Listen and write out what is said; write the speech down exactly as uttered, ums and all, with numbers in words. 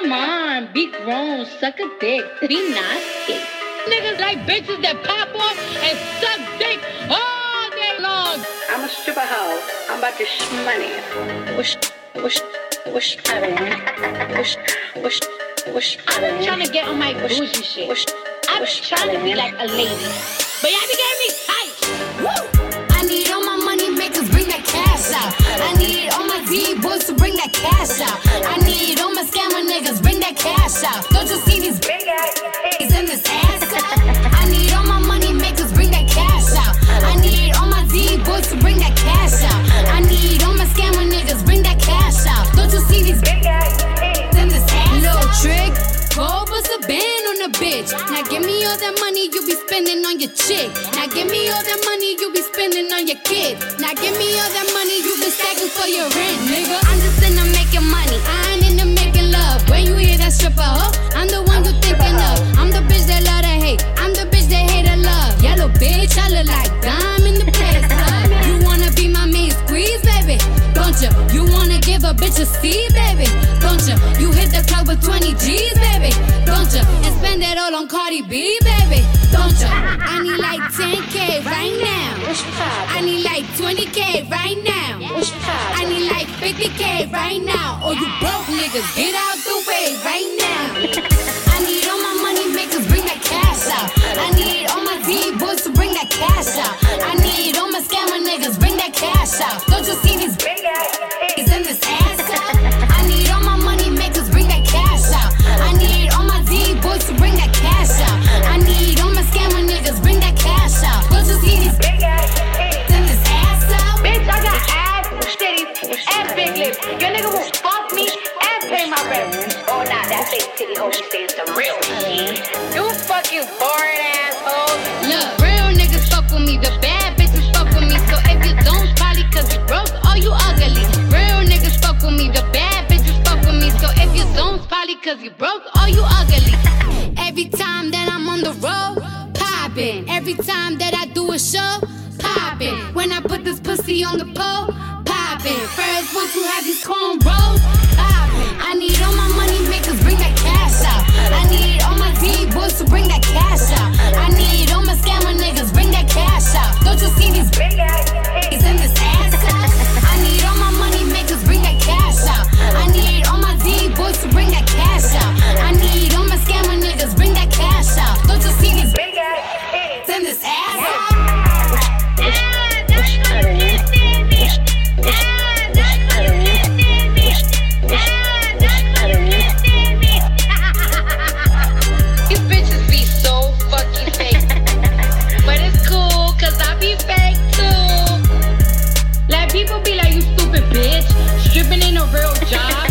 Come on, be grown, suck a dick, be nasty. Niggas like bitches that pop off and suck dick all day long. I'm a stripper hoe. I'm about to sh money. Whoosh, whoosh, whoosh, whoosh, whoosh, whoosh. I'm trying to get on my bougie shit. Whoosh, I'm trying to be like a lady, but y'all be getting me tight. Woo! I need all my money makers, bring that cash out. I need all my D boys to bring that cash out. I need all my scammer niggas, bring that cash out. Don't you see these big ass titties in this ass out? I need all my money makers, bring that cash out. I need all my D boys to bring that cash out. I need all my scammer niggas, bring that cash out. Don't you see these big ass titties in this ass out? Little trick, go bust a band on a bitch. Now give me all that money you be spending on your chick. Now give me all that money you be spending on your kid. Now give me all that money you been stacking for your rent, nigga. I'm just into making money, I ain't into making love. When you hear that stripper, huh? I'm the one you thinking of. I'm the bitch that love to hate, I'm the bitch that hate to love. Yellow bitch, I look like dime in the place club. You wanna be my main squeeze, baby? Don't you? You wanna give a bitch a C, baby? Don't you? You hit the club with twenty G's, baby? Don't you? And spend it all on Cardi B, baby? Don't you? I need like ten K right now. I need like twenty K right now. I need like fifty K right now. Or you broke niggas, get out the way right now. I need all my money makers, bring that cash out. I need all my D boys to bring that cash out. I need all my scammer niggas, bring that cash out. Don't you see these big ass titties in this ass out? I need all my money makers, bring that cash out. I need all my D boys to bring that cash out. I need all my scammer niggas, bring that cash out. Don't you see these big ass titties in this ass out? Bitch, I got ass, titties, and big lips. Your nigga will fuck me and pay my rent. Oh, nah, that big titty hoe be saying some real shit. You fucking boring asshole. Look, real niggas fuck with me, the bad bitches fuck with me. So if you don't, probably cause you broke or you ugly. Real niggas fuck with me, the bad bitches fuck with me. So if you don't, probably cause you broke or you ugly. Every time that I'm on the road, poppin'. Every time that I do a show, poppin'. When I put this pussy on the pole, poppin'. First one to have these cornrows, poppin'. I need all my money makers, bring that cash out. I need all my D boys to bring that cash out. I need all my scammer niggas, bring that cash out. Don't you see these big ass titties in this ass out? I need all my money makers, bring that cash out. I need all my D boys to bring that cash out. I need all my scammer niggas, bring that cash out. Don't you see these big ass titties in this ass out? These bitches be so fucking fake. But it's cool, cause I be fake too. Like people be like, you stupid bitch. Stripping ain't a real job.